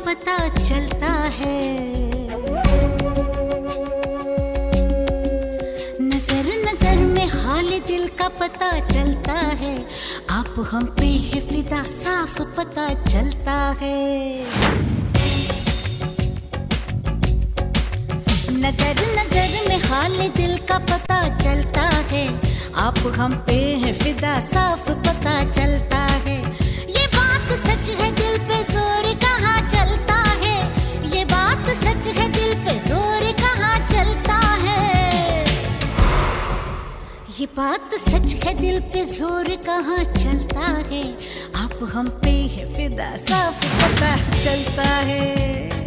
पता चलता है। नजर नजर में हाल दिल का पता चलता है। आप हम पे है फिदा साफ पता चलता है। नजर नजर में हाल दिल का पता चलता है। आप हम पे है फिदा साफ पता चलता है। ये बात सच है दिल पे जोर कहाँ चलता है। ये बात सच है दिल पे जोर कहाँ चलता है। ये बात सच है दिल पे जोर कहाँ चलता है। आप हम पे है फिदा साफ पता चलता है।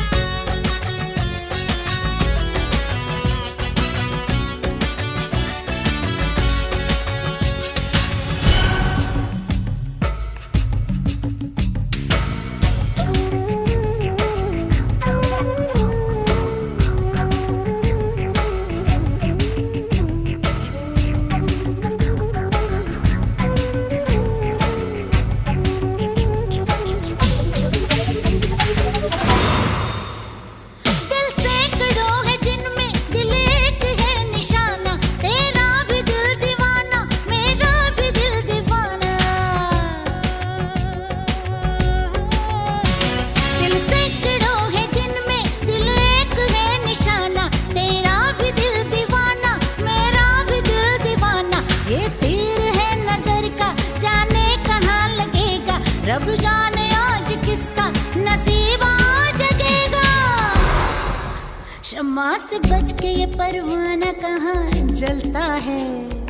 रब जाने आज किसका नसीब आ जगेगा। शम्मा से बच के ये परवाना कहाँ जलता है।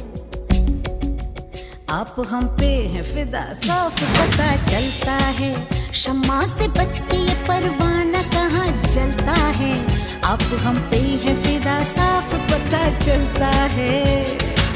आप हम पे है फिदा साफ पता चलता है। शम्मा से बच के ये परवाना कहाँ जलता है। आप हम पे है फिदा साफ पता चलता है।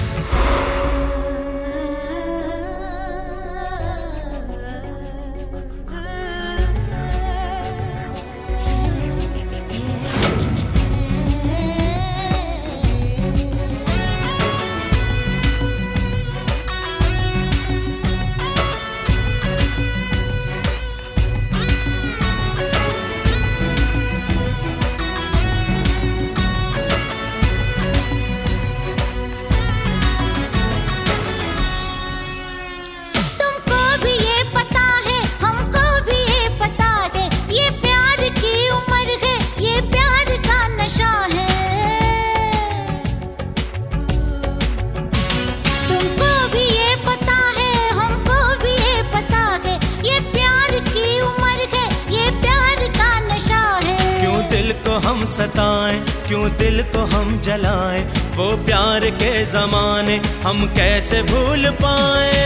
हम सताएं क्यों दिल को हम जलाएं। वो प्यार के जमाने हम कैसे भूल पाए।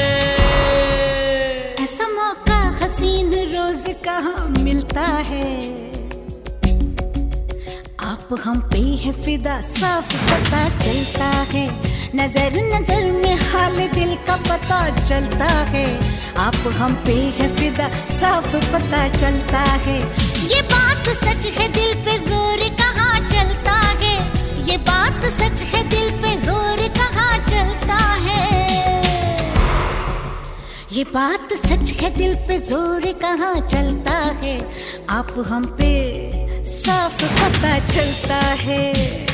ऐसा मौका हसीन रोज कहाँ मिलता है। आप हम पे है फिदा साफ पता चलता है। नजर नजर में हाल दिल का पता चलता है। आप हम पे है फिदा साफ पता चलता है। ये बात सच है दिल पे जोर कहाँ चलता है। ये बात सच है दिल पे जोर कहाँ चलता है। ये बात सच है दिल पे जोर कहाँ चलता है। आप हम पे साफ पता चलता है।